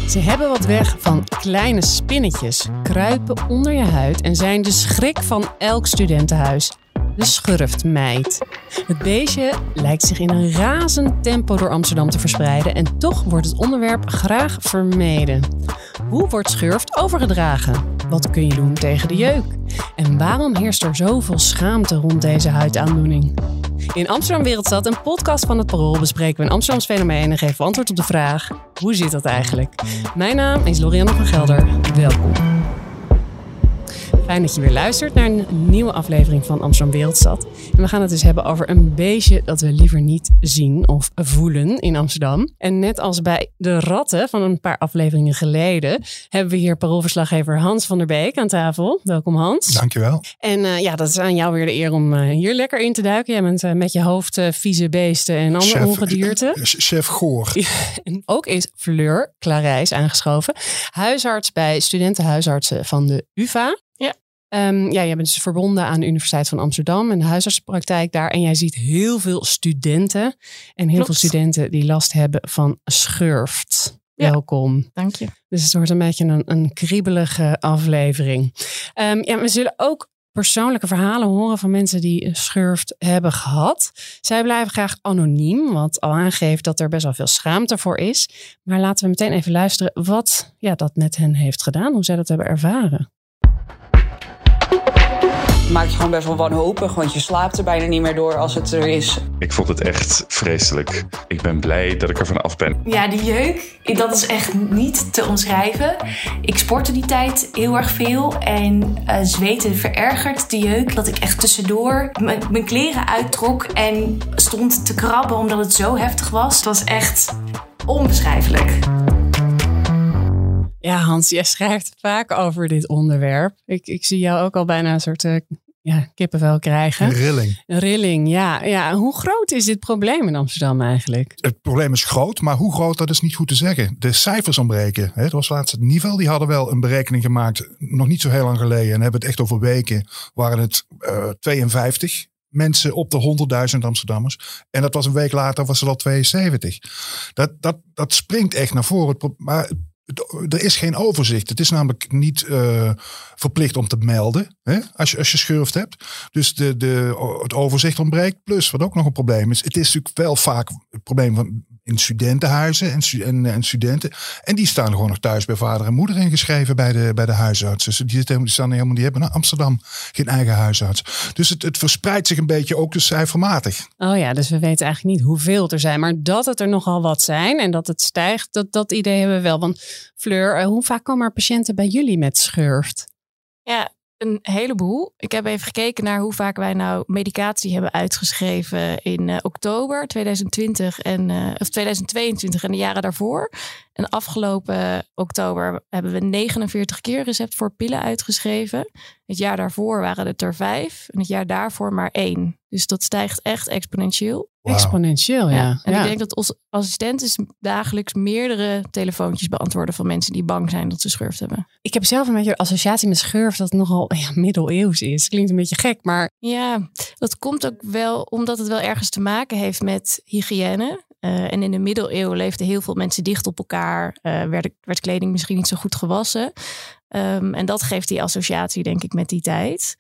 Ze hebben wat weg van kleine spinnetjes, kruipen onder je huid en zijn de schrik van elk studentenhuis. De schurftmeid. Het beestje lijkt zich in een razend tempo door Amsterdam te verspreiden en toch wordt het onderwerp graag vermeden. Hoe wordt schurft overgedragen? Wat kun je doen tegen de jeuk? En waarom heerst er zoveel schaamte rond deze huidaandoening? In Amsterdam Wereldstad, een podcast van het Parool, bespreken we een Amsterdams fenomeen en geven we antwoord op de vraag: hoe zit dat eigenlijk? Mijn naam is Lorianne van Gelder. Welkom. Fijn dat je weer luistert naar een nieuwe aflevering van Amsterdam Wereldstad. En we gaan het dus hebben over een beestje dat we liever niet zien of voelen in Amsterdam. En net als bij de ratten van een paar afleveringen geleden hebben we hier paroolverslaggever Hans van der Beek aan tafel. Welkom Hans. Dankjewel. En dat is aan jou weer de eer om hier lekker in te duiken. Jij bent met je hoofd vieze beesten en andere ongedierte. Chef Goor. En ook is Fleur Clarijs aangeschoven. Huisarts bij studentenhuisartsen van de UvA. Jij bent dus verbonden aan de Universiteit van Amsterdam en de huisartsenpraktijk daar. En jij ziet heel veel studenten en heel veel studenten die last hebben van schurft. Ja. Welkom. Dank je. Dus het wordt een beetje een kriebelige aflevering. We zullen ook persoonlijke verhalen horen van mensen die schurft hebben gehad. Zij blijven graag anoniem, wat al aangeeft dat er best wel veel schaamte voor is. Maar laten we meteen even luisteren wat dat met hen heeft gedaan, hoe zij dat hebben ervaren. Maakt je gewoon best wel wanhopig, want je slaapt er bijna niet meer door als het er is. Ik vond het echt vreselijk. Ik ben blij dat ik er van af ben. Ja, die jeuk, dat is echt niet te omschrijven. Ik sportte die tijd heel erg veel en zweten verergert de jeuk. Dat ik echt tussendoor mijn kleren uittrok en stond te krabben omdat het zo heftig was. Het was echt onbeschrijfelijk. Ja, Hans, jij schrijft vaak over dit onderwerp. Ik zie jou ook al bijna een soort kippenvel krijgen. Een rilling. Ja. Hoe groot is dit probleem in Amsterdam eigenlijk? Het probleem is groot, maar hoe groot, dat is niet goed te zeggen. De cijfers ontbreken. Het was laatst het Nivel, die hadden wel een berekening gemaakt, nog niet zo heel lang geleden. En hebben het echt over weken, waren het 52 mensen op de 100.000 Amsterdammers. En dat was een week later, was het al 72. Dat springt echt naar voren. Maar er is geen overzicht. Het is namelijk niet verplicht om te melden, hè, als je schurft hebt. Dus het overzicht ontbreekt. Plus, wat ook nog een probleem is, het is natuurlijk wel vaak het probleem van in studentenhuizen en studenten. En die staan gewoon nog thuis bij vader en moeder ingeschreven bij de huisartsen. Die hebben in Amsterdam geen eigen huisarts. Dus het verspreidt zich een beetje ook dus cijfermatig. Oh ja, dus we weten eigenlijk niet hoeveel er zijn. Maar dat het er nogal wat zijn en dat het stijgt, dat idee hebben we wel. Want Fleur, hoe vaak komen er patiënten bij jullie met schurft? Ja, een heleboel. Ik heb even gekeken naar hoe vaak wij nou medicatie hebben uitgeschreven in oktober 2020 of 2022 en de jaren daarvoor. En afgelopen oktober hebben we 49 keer recept voor pillen uitgeschreven. Het jaar daarvoor waren het er 5 en het jaar daarvoor maar 1. Dus dat stijgt echt exponentieel. Wow. Exponentieel, ja. En ik denk dat onze assistenten dagelijks meerdere telefoontjes beantwoorden van mensen die bang zijn dat ze schurft hebben. Ik heb zelf een beetje de associatie met schurft dat het nogal middeleeuws is. Klinkt een beetje gek, maar... Ja, dat komt ook wel omdat het wel ergens te maken heeft met hygiëne. En in de middeleeuwen leefden heel veel mensen dicht op elkaar. Werd kleding misschien niet zo goed gewassen. En dat geeft die associatie, denk ik, met die tijd.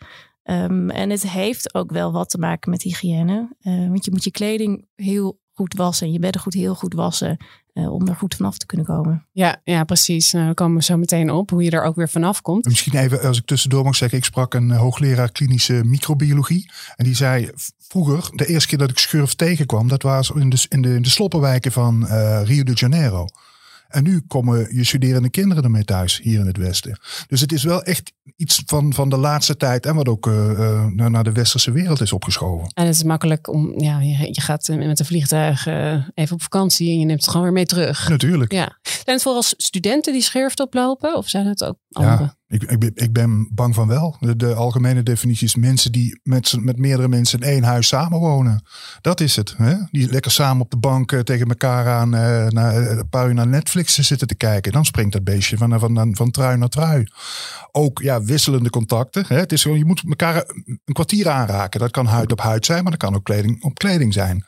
En het heeft ook wel wat te maken met hygiëne. Want je moet je kleding heel goed wassen en je beddengoed heel goed wassen om er goed vanaf te kunnen komen. Ja, precies. Nou, daar komen we zo meteen op hoe je er ook weer vanaf komt. Misschien even, als ik tussendoor mag zeggen, ik sprak een hoogleraar klinische microbiologie. En die zei vroeger, de eerste keer dat ik schurf tegenkwam, dat was in de sloppenwijken van Rio de Janeiro. En nu komen je studerende kinderen ermee thuis hier in het Westen. Dus het is wel echt iets van de laatste tijd en wat ook naar de westerse wereld is opgeschoven. En het is makkelijk om, je gaat met een vliegtuig even op vakantie en je neemt het gewoon weer mee terug. Natuurlijk. Ja. Zijn het vooral studenten die schurft oplopen of zijn het ook anderen? Ik ben bang van wel. De algemene definitie is mensen die met meerdere mensen in één huis samenwonen. Dat is het. Hè? Die lekker samen op de bank tegen elkaar aan een paar uur naar Netflix zitten te kijken. Dan springt dat beestje van trui naar trui. Ook wisselende contacten. Hè? Het is gewoon, je moet elkaar een kwartier aanraken. Dat kan huid op huid zijn, maar dat kan ook kleding op kleding zijn.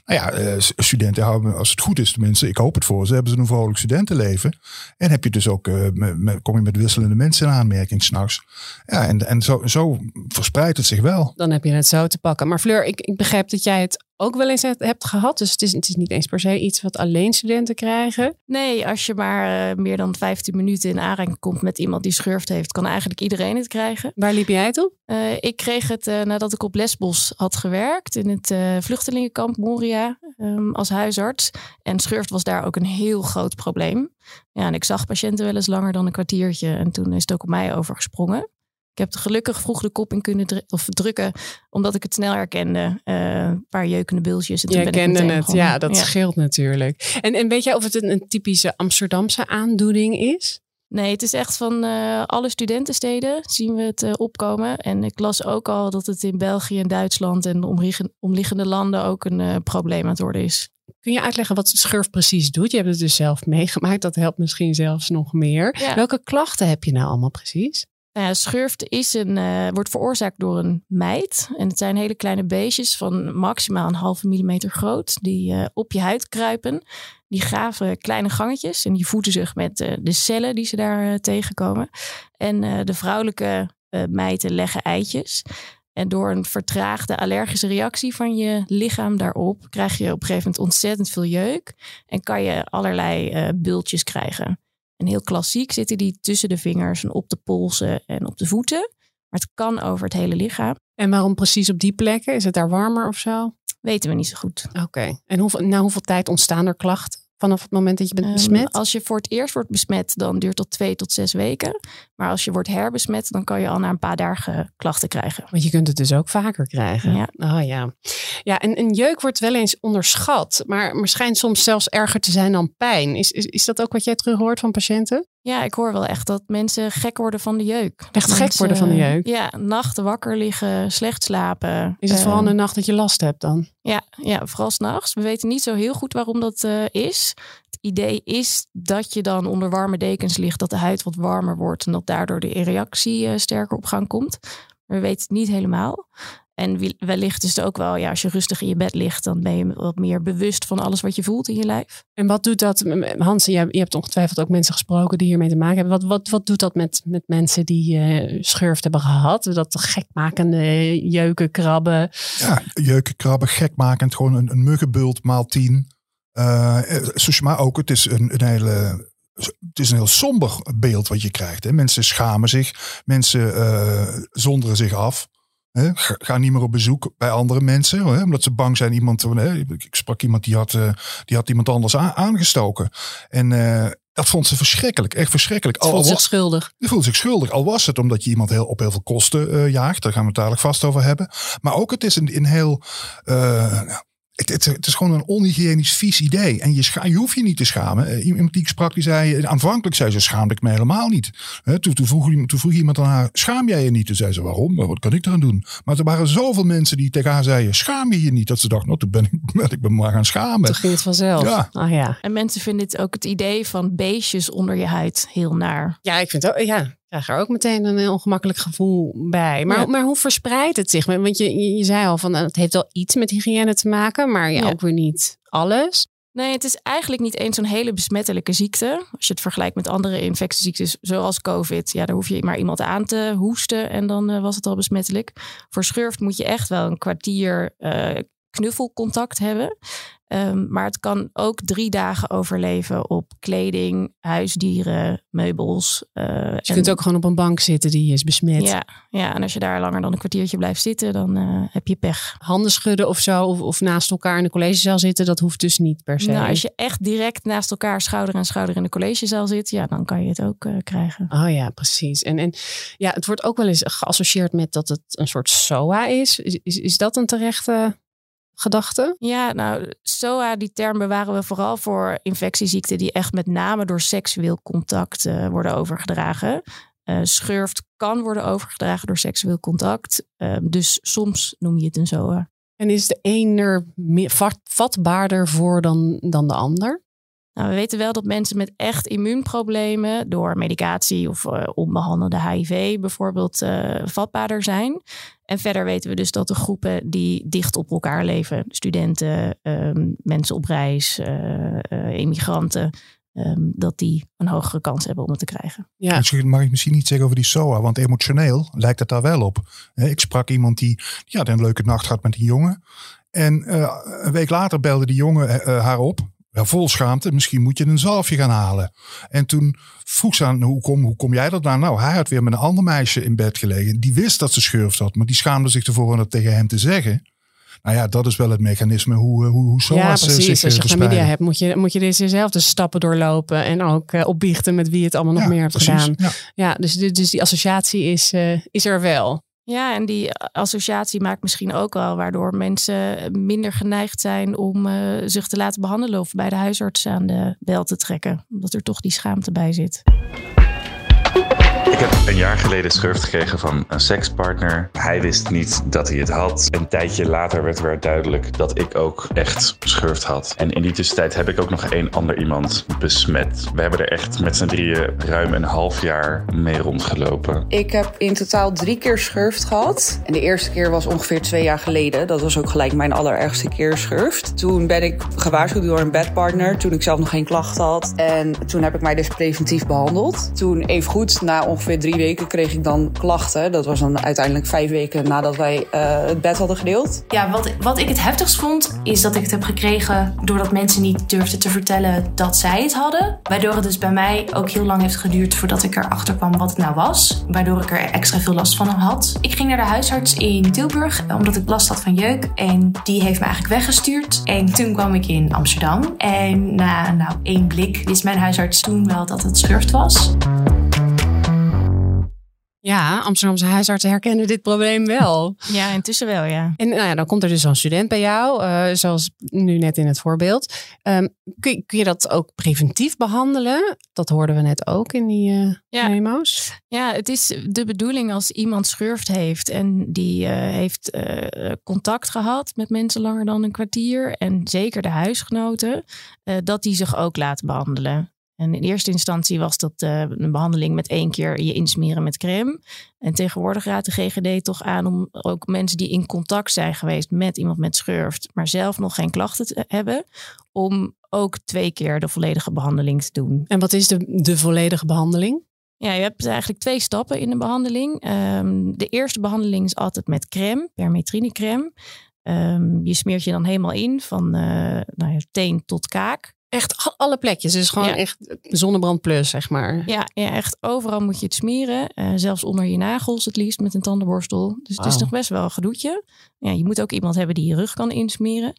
Studenten houden, als het goed is tenminste, ik hoop het voor ze, hebben ze een vrolijk studentenleven. En heb je dus ook, kom je met wisselende mensen in aanmerking 's nachts. Ja, en zo verspreidt het zich wel. Dan heb je het zo te pakken. Maar Fleur, ik begrijp dat jij het ook wel eens hebt gehad. Dus het is niet eens per se iets wat alleen studenten krijgen. Nee, als je maar meer dan 15 minuten in aanraking komt met iemand die schurft heeft, kan eigenlijk iedereen het krijgen. Waar liep jij het op? Ik kreeg het nadat ik op Lesbos had gewerkt in het vluchtelingenkamp Moria als huisarts. En schurft was daar ook een heel groot probleem. Ja, en ik zag patiënten wel eens langer dan een kwartiertje. En toen is het ook op mij overgesprongen. Ik heb er gelukkig vroeg de kop in kunnen drukken, omdat ik het snel herkende. Een paar jeukende bultjes. Jij kende het, ja, dat scheelt natuurlijk. En weet jij of het een typische Amsterdamse aandoening is? Nee, het is echt van alle studentensteden zien we het opkomen. En ik las ook al dat het in België en Duitsland en de omliggende landen ook een probleem aan het worden is. Kun je uitleggen wat schurft precies doet? Je hebt het dus zelf meegemaakt. Dat helpt misschien zelfs nog meer. Ja. Welke klachten heb je nou allemaal precies? Schurft wordt veroorzaakt door een mijt. En het zijn hele kleine beestjes van maximaal 0,5 millimeter groot. Die op je huid kruipen. Die graven kleine gangetjes. En die voeden zich met de cellen die ze daar tegenkomen. En de vrouwelijke mijten leggen eitjes. En door een vertraagde allergische reactie van je lichaam daarop krijg je op een gegeven moment ontzettend veel jeuk. En kan je allerlei bultjes krijgen. En heel klassiek zitten die tussen de vingers en op de polsen en op de voeten. Maar het kan over het hele lichaam. En waarom precies op die plekken? Is het daar warmer of zo? Weten we niet zo goed. Oké. En na hoeveel tijd ontstaan er klachten? Vanaf het moment dat je bent besmet? Als je voor het eerst wordt besmet, dan duurt dat 2 tot 6 weken. Maar als je wordt herbesmet, dan kan je al na een paar dagen klachten krijgen. Want je kunt het dus ook vaker krijgen. Ja. Oh ja. Ja, en jeuk wordt wel eens onderschat. Maar schijnt soms zelfs erger te zijn dan pijn. Is dat ook wat jij terug hoort van patiënten? Ja, ik hoor wel echt dat mensen gek worden van de jeuk. Echt gek worden van de jeuk? Ja, nachten wakker liggen, slecht slapen. Is het vooral in de nacht dat je last hebt dan? Ja, vooral 's nachts. We weten niet zo heel goed waarom dat is. Het idee is dat je dan onder warme dekens ligt, dat de huid wat warmer wordt en dat daardoor de reactie sterker op gang komt. Maar we weten het niet helemaal. En wellicht is het ook wel, als je rustig in je bed ligt, dan ben je wat meer bewust van alles wat je voelt in je lijf. En wat doet dat, Hans, je hebt ongetwijfeld ook mensen gesproken die hiermee te maken hebben. Wat doet dat met mensen die schurft hebben gehad? Dat gekmakende jeuken, krabben. Ja, jeuken, krabben, gekmakend. Gewoon een muggenbult maal 10. Maar ook, het is een heel somber beeld wat je krijgt. Hè? Mensen schamen zich. Mensen zonderen zich af. Gaan niet meer op bezoek bij andere mensen. Omdat ze bang zijn. Ik sprak iemand die had iemand anders aangestoken. En dat vond ze verschrikkelijk. Echt verschrikkelijk. Ze voelt zich schuldig. Je voelt zich schuldig. Al was het omdat je iemand op heel veel kosten jaagt. Daar gaan we het dadelijk vast over hebben. Maar ook het is een heel... Het is gewoon een onhygiënisch vies idee. En je hoeft je niet te schamen. Iemand die ik sprak, die zei... Aanvankelijk zei ze, schaamde ik me helemaal niet. Toen vroeg iemand aan haar, schaam jij je niet? Toen zei ze, waarom? Wat kan ik eraan doen? Maar er waren zoveel mensen die tegen haar zeiden, schaam je je niet? Dat ze dacht, toen ben ik me maar gaan schamen. Toen ging het vanzelf. Ja. Oh, ja. En mensen vinden het idee van beestjes onder je huid heel naar. Ja, ik vind het ook... Ja. Ik krijg er ook meteen een ongemakkelijk gevoel bij. Maar hoe verspreidt het zich? Want je zei al van het heeft wel iets met hygiëne te maken, maar ook weer niet alles. Nee, het is eigenlijk niet eens zo'n hele besmettelijke ziekte. Als je het vergelijkt met andere infectieziektes zoals COVID. Ja, daar hoef je maar iemand aan te hoesten en dan was het al besmettelijk. Voor schurft moet je echt wel een kwartier knuffelcontact hebben. Maar het kan ook 3 dagen overleven op kleding, huisdieren, meubels. Dus je kunt ook gewoon op een bank zitten die is besmet. Ja, en als je daar langer dan een kwartiertje blijft zitten, dan heb je pech. Handen schudden of zo, of naast elkaar in de collegezaal zitten, dat hoeft dus niet per se. Nou, als je echt direct naast elkaar schouder aan schouder in de collegezaal zit, dan kan je het ook krijgen. Oh ja, precies. En ja, het wordt ook wel eens geassocieerd met dat het een soort SOA is. Is dat een terechte gedachte? Ja, nou, SOA, die term bewaren we vooral voor infectieziekten die echt met name door seksueel contact worden overgedragen. Schurft kan worden overgedragen door seksueel contact. Dus soms noem je het een SOA. En is de een er vatbaarder voor dan de ander? Nou, we weten wel dat mensen met echt immuunproblemen door medicatie of onbehandelde HIV bijvoorbeeld vatbaarder zijn. En verder weten we dus dat de groepen die dicht op elkaar leven, studenten, mensen op reis, immigranten, dat die een hogere kans hebben om het te krijgen. Ja. Dat mag ik misschien niet zeggen over die SOA, want emotioneel lijkt het daar wel op. Ik sprak iemand die had een leuke nacht gehad met die jongen. En een week later belde die jongen haar op. Ja, vol schaamte, misschien moet je een zalfje gaan halen. En toen vroeg ze aan, hoe kom jij dat nou? Nou, hij had weer met een ander meisje in bed gelegen. Die wist dat ze schurft had, maar die schaamde zich ervoor om dat tegen hem te zeggen. Nou ja, dat is wel het mechanisme hoe SOA's zich precies. Als je verspreiden. chlamydia hebt, moet je dezezelfde stappen doorlopen. En ook opbiechten met wie je het allemaal nog meer hebt gedaan. Ja, dus die associatie is er wel. Ja, en die associatie maakt misschien ook wel waardoor mensen minder geneigd zijn om zich te laten behandelen of bij de huisarts aan de bel te trekken. Omdat er toch die schaamte bij zit. Ik heb een jaar geleden schurft gekregen van een sekspartner. Hij wist niet dat hij het had. Een tijdje later werd weer duidelijk dat ik ook echt schurft had. En in die tussentijd heb ik ook nog 1 ander iemand besmet. We hebben er echt met z'n drieën ruim een half jaar mee rondgelopen. Ik heb in totaal 3 keer schurft gehad. En de eerste keer was ongeveer 2 jaar geleden. Dat was ook gelijk mijn allerergste keer schurft. Toen ben ik gewaarschuwd door een bedpartner. Toen ik zelf nog geen klachten had. En toen heb ik mij dus preventief behandeld. Toen evengoed, na ongeveer 3 weken kreeg ik dan klachten. Dat was dan uiteindelijk 5 weken nadat wij het bed hadden gedeeld. Ja, wat ik het heftigst vond, is dat ik het heb gekregen doordat mensen niet durfden te vertellen dat zij het hadden. Waardoor het dus bij mij ook heel lang heeft geduurd voordat ik erachter kwam wat het nou was. Waardoor ik er extra veel last van had. Ik ging naar de huisarts in Tilburg, omdat ik last had van jeuk. En die heeft me eigenlijk weggestuurd. En toen kwam ik in Amsterdam. En na 1 blik wist mijn huisarts toen wel dat het schurft was. Ja, Amsterdamse huisartsen herkennen dit probleem wel. Ja, intussen wel, ja. En dan komt er dus zo'n student bij jou, zoals nu net in het voorbeeld. Kun je dat ook preventief behandelen? Dat hoorden we net ook in die memo's. Ja, het is de bedoeling als iemand schurft heeft en die heeft contact gehad met mensen langer dan een kwartier. En zeker de huisgenoten, dat die zich ook laten behandelen. En in eerste instantie was dat een behandeling met 1 keer je insmeren met crème. En tegenwoordig raadt de GGD toch aan om ook mensen die in contact zijn geweest met iemand met schurft, maar zelf nog geen klachten te hebben, om ook 2 keer de volledige behandeling te doen. En wat is de volledige behandeling? Ja, je hebt eigenlijk 2 stappen in de behandeling. De eerste behandeling is altijd met crème, permetrinecrème. Je smeert je dan helemaal in van teen tot kaak. Echt alle plekjes, dus gewoon echt zonnebrand plus, zeg maar. Ja, echt overal moet je het smeren. Zelfs onder je nagels het liefst met een tandenborstel. Dus het is nog best wel een gedoetje. Ja, je moet ook iemand hebben die je rug kan insmeren.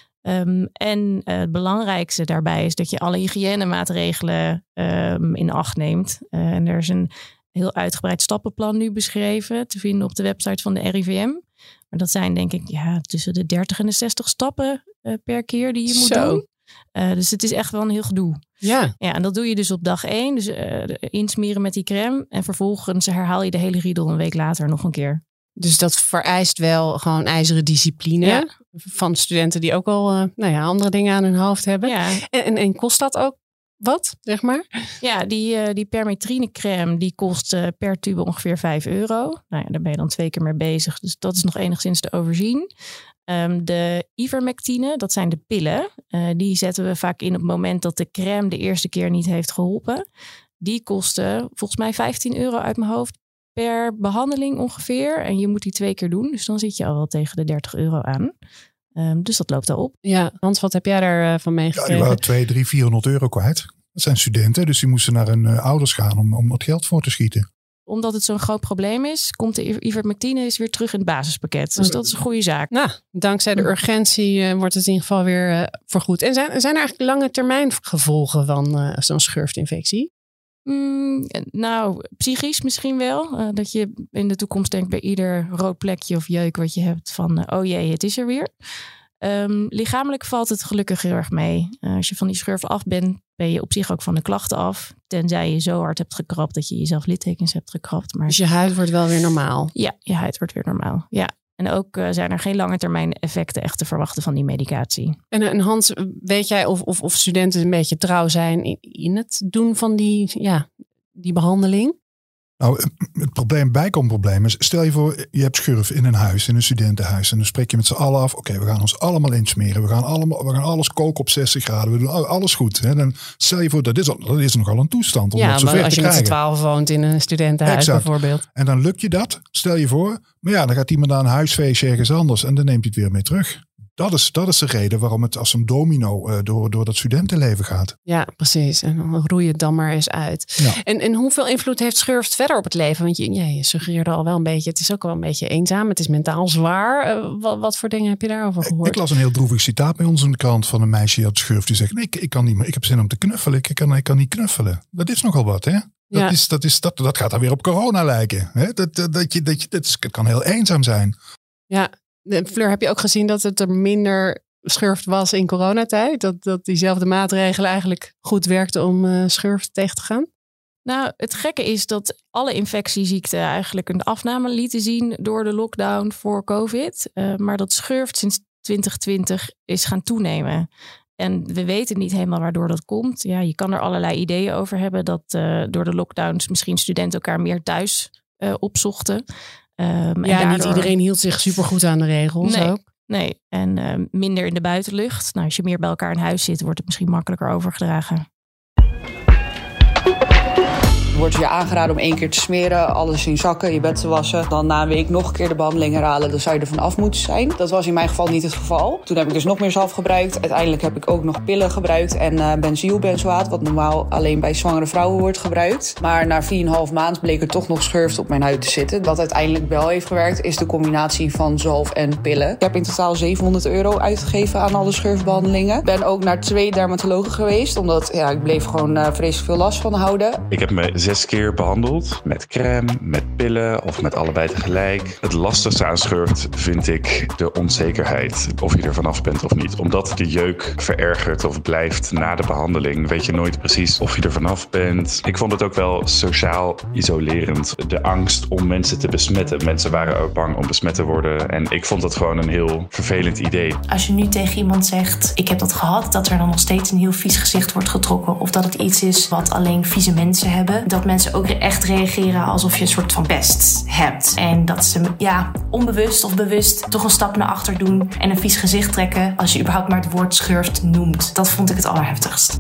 En het belangrijkste daarbij is dat je alle hygiënemaatregelen in acht neemt. En er is een heel uitgebreid stappenplan nu beschreven te vinden op de website van de RIVM. Maar dat zijn denk ik tussen de 30 en de 60 stappen per keer die je moet doen. Dus het is echt wel een heel gedoe. Ja, en dat doe je dus op dag 1. Dus insmeren met die crème. En vervolgens herhaal je de hele riedel een week later nog een keer. Dus dat vereist wel gewoon ijzeren discipline. Van studenten die ook al andere dingen aan hun hoofd hebben. Ja. En kost dat ook wat, zeg maar? Ja, die permetrinecrème die kost per tube ongeveer €5. Nou ja, daar ben je dan 2 keer mee bezig. Dus dat is nog enigszins te overzien. De ivermectine, dat zijn de pillen. Die zetten we vaak in op het moment dat de crème de eerste keer niet heeft geholpen. Die kosten volgens mij €15 uit mijn hoofd per behandeling ongeveer. En je moet die 2 keer doen. Dus dan zit je al wel tegen de €30 aan. Dus dat loopt al op. Ja, Hans, wat heb jij daarvan meegekregen? Ja, die waren 200, 300, €400 kwijt. Dat zijn studenten, dus die moesten naar hun ouders gaan om het geld voor te schieten. Omdat het zo'n groot probleem is, komt de ivermectine weer terug in het basispakket. Dus dat is een goede zaak. Nou, dankzij de urgentie wordt het in ieder geval weer vergoed. En zijn er eigenlijk lange termijn gevolgen van zo'n schurftinfectie? Psychisch misschien wel. Dat je in de toekomst denkt bij ieder rood plekje of jeuk wat je hebt van oh jee, het is er weer. Lichamelijk valt het gelukkig heel erg mee. Als je van die schurft af bent, ben je op zich ook van de klachten af. Tenzij je zo hard hebt gekrapt dat je jezelf littekens hebt gekrapt. Maar Dus je huid wordt wel weer normaal. ja, je huid wordt weer normaal. Ja. En ook zijn er geen lange termijn effecten echt te verwachten van die medicatie. En Hans, weet jij of studenten een beetje trouw zijn in het doen van die behandeling? Nou, het bijkomprobleem is, stel je voor, je hebt schurf in een huis, in een studentenhuis. En dan spreek je met z'n allen af, oké, we gaan ons allemaal insmeren. We gaan alles koken op 60 graden. We doen alles goed. Hè. Dan stel je voor, dat is nogal een toestand om dat zover te krijgen. Ja, als je met z'n 12 woont in een studentenhuis bijvoorbeeld. En dan lukt je dat, stel je voor. Maar ja, dan gaat iemand naar een huisfeestje ergens anders en dan neemt hij het weer mee terug. Dat is de reden waarom het als een domino door dat studentenleven gaat. Ja, precies. En dan roei het dan maar eens uit. Ja. En hoeveel invloed heeft schurft verder op het leven? Want je suggereerde al wel een beetje, het is ook wel een beetje eenzaam. Het is mentaal zwaar. Wat voor dingen heb je daarover gehoord? Ik las een heel droevig citaat bij ons in de krant van een meisje die had schurft. Die zegt, nee, ik kan niet meer. Ik heb zin om te knuffelen. Ik kan niet knuffelen. Dat is nogal wat, hè? Dat gaat dan weer op corona lijken. Hè? Het kan heel eenzaam zijn. Ja. Fleur, heb je ook gezien dat het er minder schurft was in coronatijd? Dat diezelfde maatregelen eigenlijk goed werkten om schurft tegen te gaan? Nou, het gekke is dat alle infectieziekten eigenlijk een afname lieten zien door de lockdown voor COVID. Maar dat schurft sinds 2020 is gaan toenemen. En we weten niet helemaal waardoor dat komt. Ja, je kan er allerlei ideeën over hebben dat door de lockdowns misschien studenten elkaar meer thuis opzochten. Niet iedereen hield zich supergoed aan de regels ook. Nee, en minder in de buitenlucht. Nou, als je meer bij elkaar in huis zit, wordt het misschien makkelijker overgedragen. Wordt je aangeraden om 1 keer te smeren, alles in zakken, je bed te wassen. Dan na een week nog een keer de behandeling herhalen, dan zou je er vanaf moeten zijn. Dat was in mijn geval niet het geval. Toen heb ik dus nog meer zalf gebruikt. Uiteindelijk heb ik ook nog pillen gebruikt en benzylbenzoaat, wat normaal alleen bij zwangere vrouwen wordt gebruikt. Maar na 4,5 maand bleek er toch nog schurft op mijn huid te zitten. Wat uiteindelijk wel heeft gewerkt, is de combinatie van zalf en pillen. Ik heb in totaal €700 uitgegeven aan alle schurfbehandelingen. Ik ben ook naar 2 dermatologen geweest, omdat ik bleef gewoon vreselijk veel last van houden. Ik heb me 6 keer behandeld met crème, met pillen of met allebei tegelijk. Het lastigste aan schurft vind ik de onzekerheid of je er vanaf bent of niet. Omdat de jeuk verergert of blijft na de behandeling, weet je nooit precies of je er vanaf bent. Ik vond het ook wel sociaal isolerend. De angst om mensen te besmetten. Mensen waren ook bang om besmet te worden en ik vond dat gewoon een heel vervelend idee. Als je nu tegen iemand zegt, ik heb dat gehad, dat er dan nog steeds een heel vies gezicht wordt getrokken of dat het iets is wat alleen vieze mensen hebben, dat mensen ook echt reageren alsof je een soort van pest hebt. En dat ze onbewust of bewust toch een stap naar achter doen en een vies gezicht trekken als je überhaupt maar het woord schurft noemt. Dat vond ik het allerheftigst.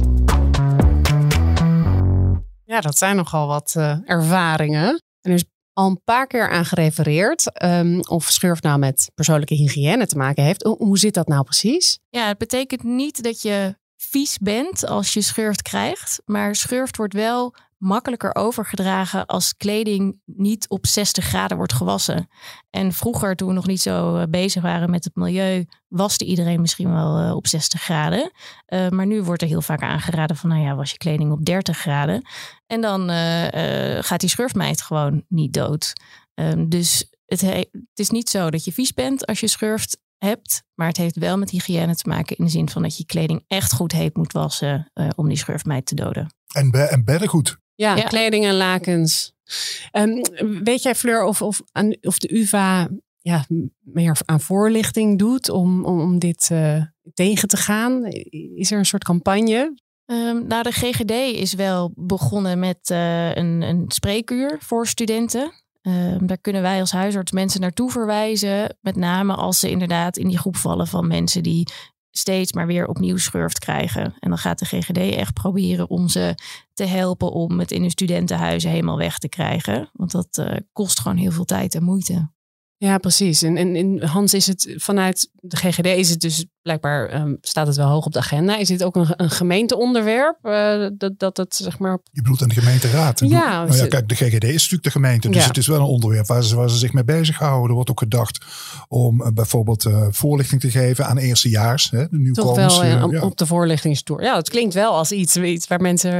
Ja, dat zijn nogal wat ervaringen. En er is al een paar keer aan gerefereerd of schurft nou met persoonlijke hygiëne te maken heeft. Hoe zit dat nou precies? Ja, het betekent niet dat je vies bent als je schurft krijgt. Maar schurft wordt wel makkelijker overgedragen als kleding niet op 60 graden wordt gewassen. En vroeger, toen we nog niet zo bezig waren met het milieu, waste iedereen misschien wel op 60 graden. Maar nu wordt er heel vaak aangeraden van, was je kleding op 30 graden. En dan gaat die schurftmijt gewoon niet dood. Dus het is niet zo dat je vies bent als je schurft hebt, maar het heeft wel met hygiëne te maken in de zin van dat je kleding echt goed heet moet wassen om die schurftmijt te doden. En beddengoed. Ja, kleding en lakens. Weet jij, Fleur, of de UvA meer aan voorlichting doet om dit tegen te gaan? Is er een soort campagne? De GGD is wel begonnen met een spreekuur voor studenten. Daar kunnen wij als huisarts mensen naartoe verwijzen. Met name als ze inderdaad in die groep vallen van mensen die steeds maar weer opnieuw schurft krijgen. En dan gaat de GGD echt proberen om ze te helpen om het in hun studentenhuizen helemaal weg te krijgen. Want dat kost gewoon heel veel tijd en moeite. Ja, precies. En Hans, is het vanuit de GGD is het dus blijkbaar staat het wel hoog op de agenda. Is dit ook een gemeenteonderwerp? Dat het zeg maar. Je bedoelt aan de gemeenteraad? Ja. Kijk, de GGD is natuurlijk de gemeente, dus het is wel een onderwerp waar ze zich mee bezighouden. Er wordt ook gedacht om bijvoorbeeld voorlichting te geven aan eerstejaars, de nieuwkomers. Toch wel op de voorlichtingstoer. Ja, het klinkt wel als iets waar mensen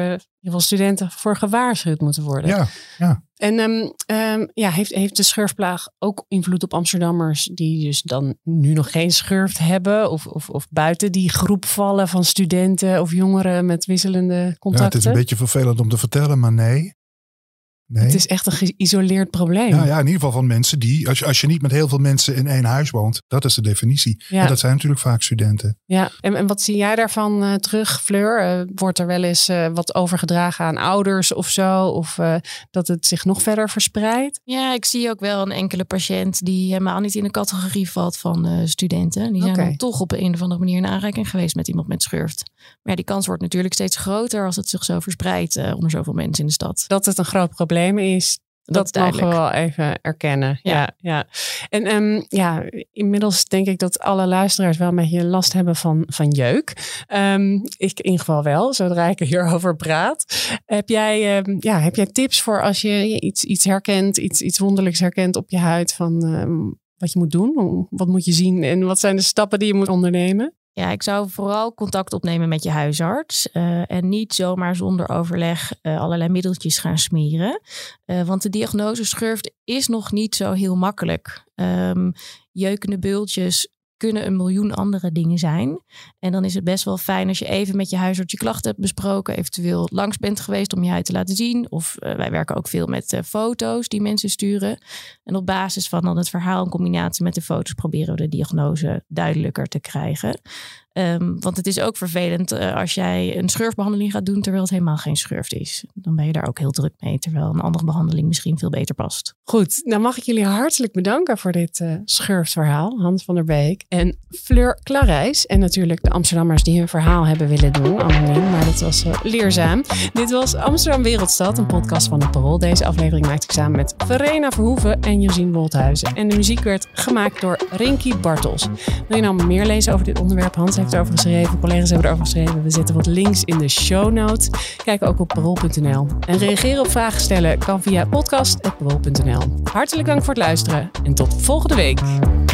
geval studenten voor gewaarschuwd moeten worden. Ja. En heeft de schurftplaag ook invloed op Amsterdammers die dus dan nu nog geen schurft hebben? Of buiten die groep vallen van studenten of jongeren met wisselende contacten? Ja, het is een beetje vervelend om te vertellen, maar nee. Het is echt een geïsoleerd probleem. Ja, in ieder geval van mensen die, als je niet met heel veel mensen in één huis woont, dat is de definitie. Ja. En dat zijn natuurlijk vaak studenten. Ja, en wat zie jij daarvan terug, Fleur? Wordt er wel eens wat overgedragen aan ouders of zo? Of dat het zich nog verder verspreidt? Ja, ik zie ook wel een enkele patiënt die helemaal niet in de categorie valt van studenten. Die zijn dan toch op een of andere manier in aanraking geweest met iemand met schurft. Maar ja, die kans wordt natuurlijk steeds groter als het zich zo verspreidt onder zoveel mensen in de stad. Dat het een groot probleem is, dat mogen we wel even erkennen. Ja. En inmiddels denk ik dat alle luisteraars wel een beetje last hebben van jeuk. Ik in ieder geval wel, zodra ik hierover praat. Heb jij tips voor als je iets herkent, iets wonderlijks herkent op je huid van wat je moet doen? Wat moet je zien en wat zijn de stappen die je moet ondernemen? Ja, ik zou vooral contact opnemen met je huisarts. En niet zomaar zonder overleg allerlei middeltjes gaan smeren. Want de diagnose schurft is nog niet zo heel makkelijk. Jeukende bultjes kunnen 1 miljoen andere dingen zijn. En dan is het best wel fijn als je even met je huisarts je klachten hebt besproken. Eventueel langs bent geweest om je huid te laten zien. Of wij werken ook veel met foto's die mensen sturen. En op basis van dan het verhaal in combinatie met de foto's proberen we de diagnose duidelijker te krijgen. Want het is ook vervelend als jij een schurfbehandeling gaat doen terwijl het helemaal geen schurft is. Dan ben je daar ook heel druk mee, terwijl een andere behandeling misschien veel beter past. Goed, dan mag ik jullie hartelijk bedanken voor dit schurftverhaal. Hans van der Beek en Fleur Clarijs. En natuurlijk de Amsterdammers die hun verhaal hebben willen doen. Anoniem, maar dat was leerzaam. Dit was Amsterdam Wereldstad, een podcast van het Parool. Deze aflevering maakte ik samen met Verena Verhoeven en Josien Wolthuizen. En de muziek werd gemaakt door Rinky Bartels. Wil je nou meer lezen over dit onderwerp? Hans heeft erover geschreven, collega's hebben erover geschreven. We zetten wat links in de show notes. Kijk ook op parool.nl. En reageren op vragen stellen kan via podcast@parool.nl. Hartelijk dank voor het luisteren en tot volgende week.